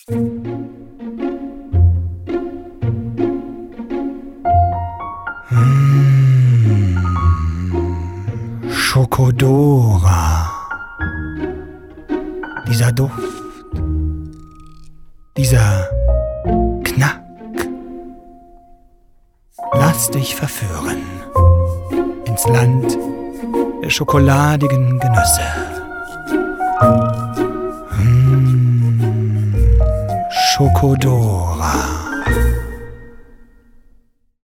Schocodora. Dieser Duft, dieser Knack. Lass dich verführen ins Land der schokoladigen Genüsse. Schocodora.